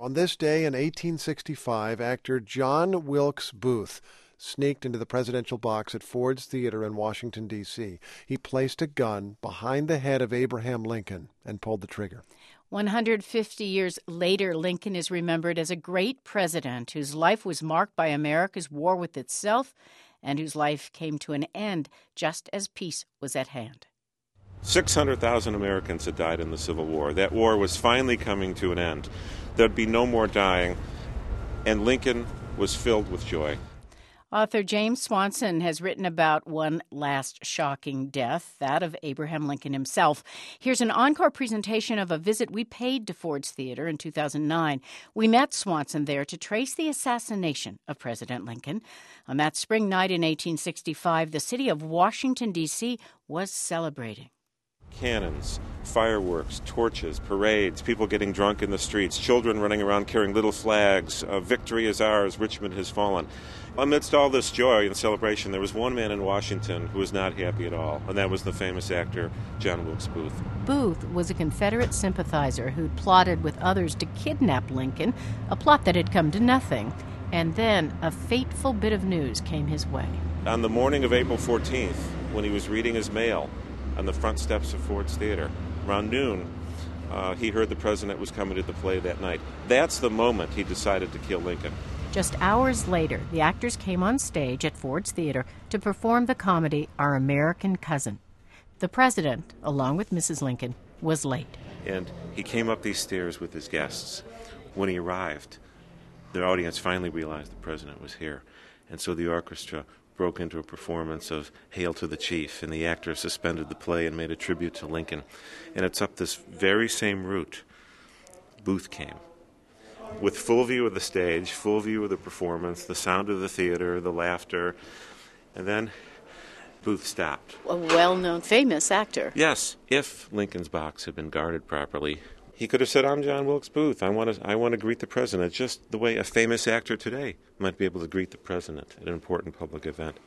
On this day in 1865, actor John Wilkes Booth sneaked into the presidential box at Ford's Theater in Washington, D.C. He placed a gun behind the head of Abraham Lincoln and pulled the trigger. 150 years later, Lincoln is remembered as a great president whose life was marked by America's war with itself and whose life came to an end just as peace was at hand. 600,000 Americans had died in the Civil War. That war was finally coming to an end. There'd be no more dying, and Lincoln was filled with joy. Author James Swanson has written about one last shocking death, that of Abraham Lincoln himself. Here's an encore presentation of a visit we paid to Ford's Theater in 2009. We met Swanson there to trace the assassination of President Lincoln. On that spring night in 1865, the city of Washington, D.C. was celebrating. Cannons, fireworks, torches, parades, people getting drunk in the streets, children running around carrying little flags, victory is ours, Richmond has fallen. Amidst all this joy and celebration, there was one man in Washington who was not happy at all, and that was the famous actor John Wilkes Booth. Booth was a Confederate sympathizer who'd plotted with others to kidnap Lincoln, a plot that had come to nothing. And then a fateful bit of news came his way. On the morning of April 14th, when he was reading his mail on the front steps of Ford's Theater, around noon, he heard the president was coming to the play that night. That's the moment he decided to kill Lincoln. Just hours later, the actors came on stage at Ford's Theater to perform the comedy Our American Cousin. The president, along with Mrs. Lincoln, was late. And he came up these stairs with his guests. When he arrived, the audience finally realized the president was here. And so the orchestra broke into a performance of Hail to the Chief, and the actors suspended the play and made a tribute to Lincoln. And it's up this very same route Booth came. With full view of the stage, full view of the performance, the sound of the theater, the laughter, and then Booth stopped. A well-known, famous actor. Yes, if Lincoln's box had been guarded properly, he could have said, "I'm John Wilkes Booth. I want to greet the president," just the way a famous actor today might be able to greet the president at an important public event.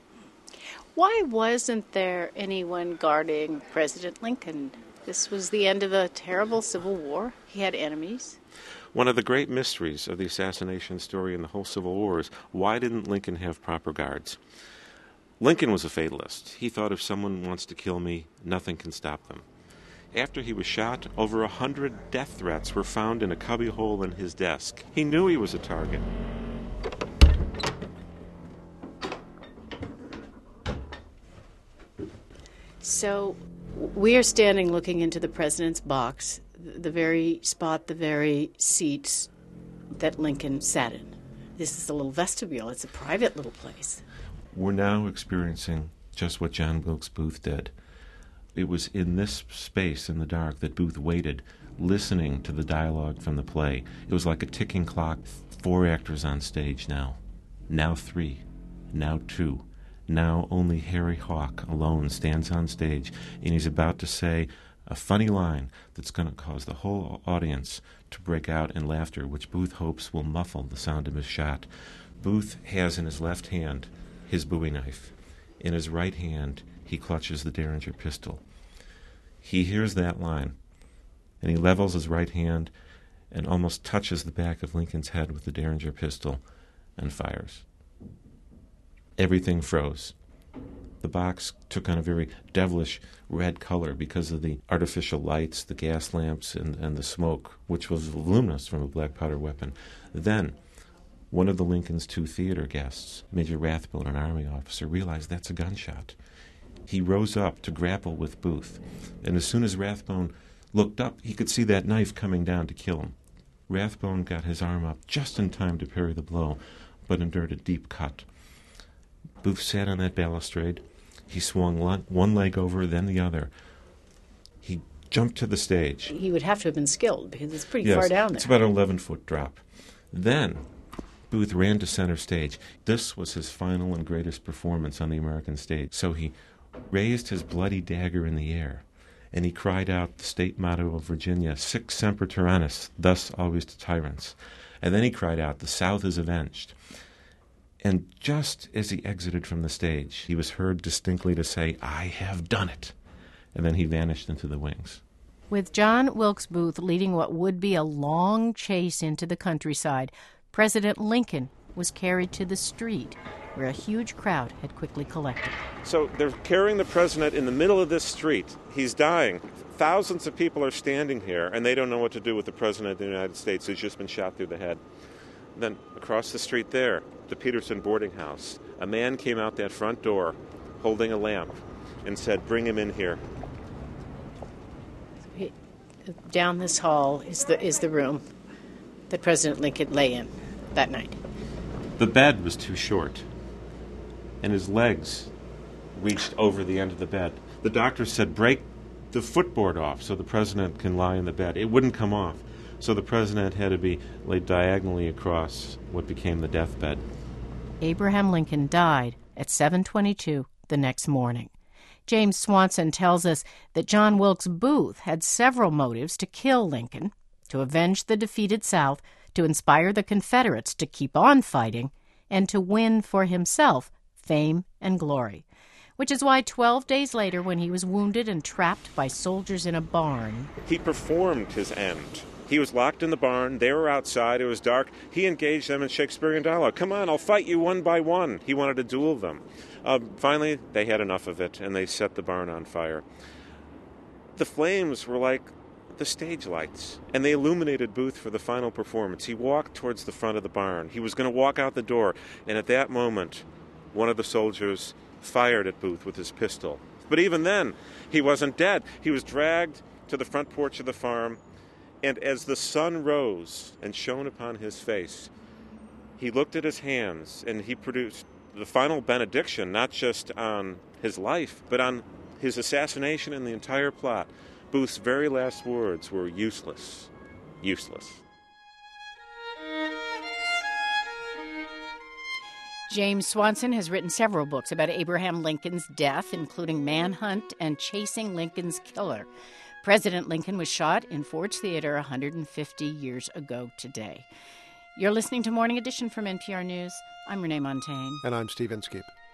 Why wasn't there anyone guarding President Lincoln? This was the end of a terrible civil war. He had enemies. One of the great mysteries of the assassination story in the whole Civil War is, why didn't Lincoln have proper guards? Lincoln was a fatalist. He thought, if someone wants to kill me, nothing can stop them. After he was shot, over 100 death threats were found in a cubbyhole in his desk. He knew he was a target. So we are standing looking into the president's box, the very spot, the very seats that Lincoln sat in. This is a little vestibule. It's a private little place. We're now experiencing just what John Wilkes Booth did. It was in this space in the dark that Booth waited, listening to the dialogue from the play. It was like a ticking clock. 4 actors on stage now. Now 3. Now 2. Now only Harry Hawk alone stands on stage, and he's about to say a funny line that's going to cause the whole audience to break out in laughter, which Booth hopes will muffle the sound of his shot. Booth has in his left hand his Bowie knife. In his right hand, he clutches the Derringer pistol. He hears that line, and he levels his right hand and almost touches the back of Lincoln's head with the Derringer pistol and fires. Everything froze. The box took on a very devilish red color because of the artificial lights, the gas lamps, and the smoke, which was luminous from a black powder weapon. Then, one of the Lincoln's 2 theater guests, Major Rathbone, an Army officer, realized that's a gunshot. He rose up to grapple with Booth, and as soon as Rathbone looked up, he could see that knife coming down to kill him. Rathbone got his arm up just in time to parry the blow, but endured a deep cut. Booth sat on that balustrade. He swung one leg over, then the other. He jumped to the stage. He would have to have been skilled because it's pretty far down there. It's about an 11-foot drop. Then Booth ran to center stage. This was his final and greatest performance on the American stage. So he raised his bloody dagger in the air, and he cried out the state motto of Virginia, Sic semper tyrannis, thus always to tyrants. And then he cried out, the South is avenged. And just as he exited from the stage, he was heard distinctly to say, I have done it. And then he vanished into the wings. With John Wilkes Booth leading what would be a long chase into the countryside, President Lincoln was carried to the street, where a huge crowd had quickly collected. So they're carrying the president in the middle of this street. He's dying. Thousands of people are standing here, and they don't know what to do with the president of the United States who's just been shot through the head. Then across the street there, the Peterson boarding house, a man came out that front door holding a lamp and said, "Bring him in here." Down this hall is the room that President Lincoln lay in that night. The bed was too short, and his legs reached over the end of the bed. The doctor said, "Break the footboard off so the president can lie in the bed." It wouldn't come off, so the president had to be laid diagonally across what became the deathbed. Abraham Lincoln died at 7:22 the next morning. James Swanson tells us that John Wilkes Booth had several motives to kill Lincoln: to avenge the defeated South, to inspire the Confederates to keep on fighting, and to win for himself fame and glory. Which is why 12 days later, when he was wounded and trapped by soldiers in a barn, he performed his end. He was locked in the barn. They were outside. It was dark. He engaged them in Shakespearean dialogue. "Come on, I'll fight you one by one." He wanted to duel them. Finally, they had enough of it, and they set the barn on fire. The flames were like the stage lights, and they illuminated Booth for the final performance. He walked towards the front of the barn. He was going to walk out the door, and at that moment, one of the soldiers fired at Booth with his pistol. But even then, he wasn't dead. He was dragged to the front porch of the farm, and as the sun rose and shone upon his face, he looked at his hands, and he produced the final benediction, not just on his life, but on his assassination and the entire plot. Booth's very last words were, "Useless, useless." James Swanson has written several books about Abraham Lincoln's death, including Manhunt and Chasing Lincoln's Killer. President Lincoln was shot in Ford's Theater 150 years ago today. You're listening to Morning Edition from NPR News. I'm Renee Montaigne. And I'm Steve Inskeep.